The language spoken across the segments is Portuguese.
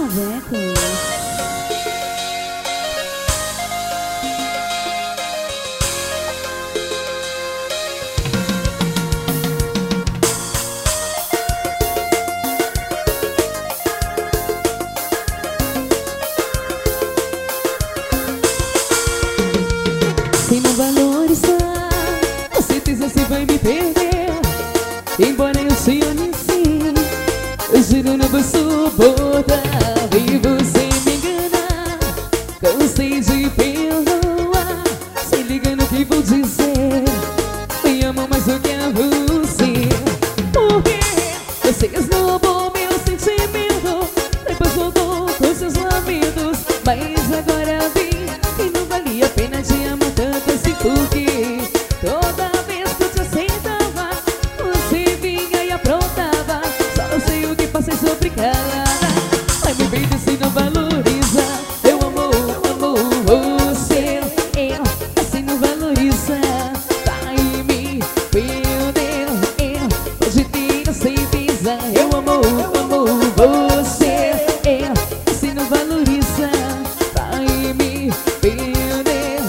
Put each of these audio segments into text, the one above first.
Chavecos. Se não valorizar, com certeza você vai me perder. Embora eu te ame sim, eu juro não vou suportar. E você me enganar, cansei de perdoar. Se liga no que vou dizer, me amo mais do que a você. Porque você esnobou meu sentimento, depois voltou com seus lamentos. Mas agora vi que não valia a pena te amar tanto assim. Porque toda vez que eu te aceitava, você vinha e aprontava. Só eu sei o que passei sobre calada. Ai, meu bem, se não valoriza, eu amo você. Assim não valoriza, vai me perder. Pode ter certeza, eu amo você. Assim não valoriza, vai me perder.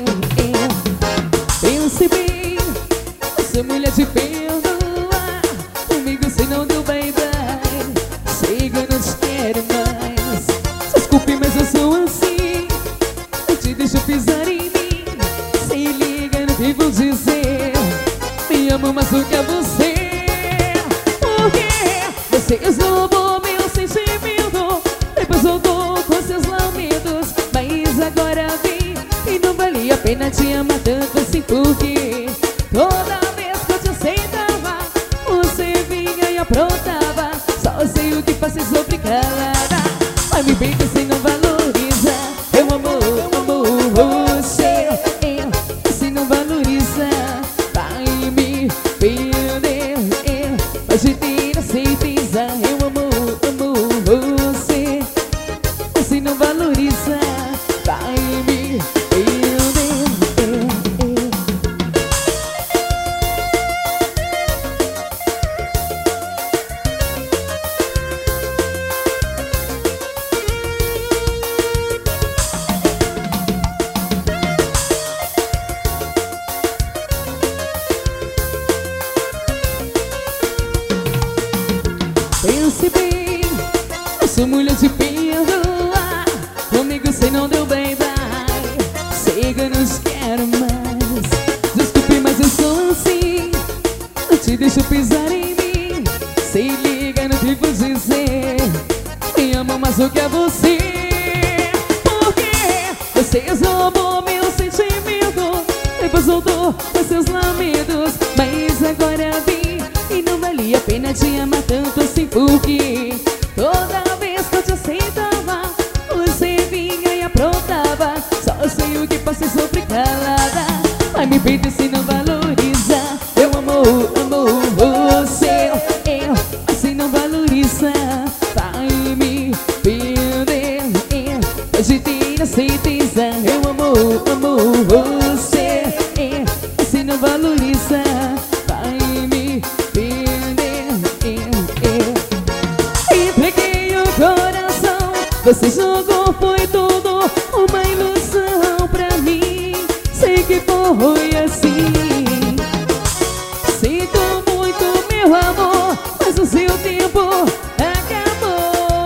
Pense bem, eu sou mulher de perdoar. Comigo você não deu bye-bye. Sei que eu não te quero mais. Desculpe, mas eu sou assim. Eu te deixo pisar em mim. Se liga no que vou dizer, me amo mais do que a você. Porque você esnobou meu sentimento, depois voltou com seus lamentos. Mas agora vi e não valia a pena te amar tanto assim. Porque toda vez que eu te aceitava, você vinha e aprontava. Só eu sei o que passei sobre calada. Mas me bem que você não valoriza, eu amo você. Se não valoriza, vai me perder. Pode ter a certeza, eu amo você. Se não valoriza, vai me perder. Pense bem, eu sou mulher de perdoar. Comigo cê não deu bye-bye. Sei que eu não te quero mais. Desculpe, mas eu sou assim. Eu te deixo pisar em mim. Se liga no que vou dizer, me amo mais do que a você. Porque você esnobou meu sentimento, depois voltou com seus lamentos. Mas agora vi e não valia a pena te amar tanto assim. Porque toda vez que eu te aceitava, você vinha e aprontava. Só eu sei o que passei sobre calada. Ai, me peita se não valoriza, eu amo você. Assim não valoriza, vai me perder. Pode ter a certeza, eu amo você. Assim não valoriza, vai me perder. Entreguei o coração, você jogou, foi tudo uma ilusão pra mim. Sei que foi assim. Sinto muito, meu amor, mas o seu tempo acabou.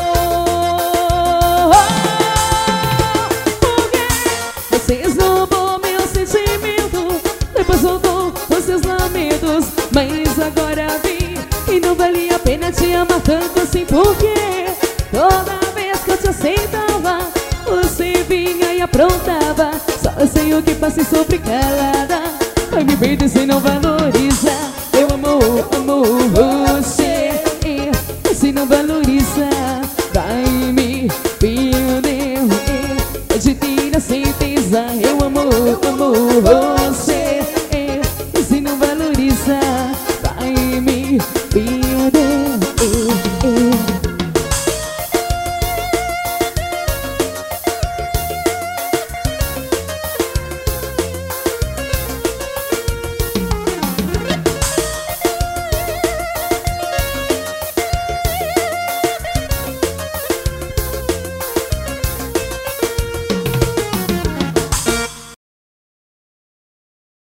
Porque você esnobou meu sentimento, depois voltou com seus lamentos. Mas agora vi e não valia a pena te amar tanto assim. Porque toda vez que eu te aceitava, você vinha e aprontava. Só eu sei o que passei sobre calada. Vai me perder se não valoriza,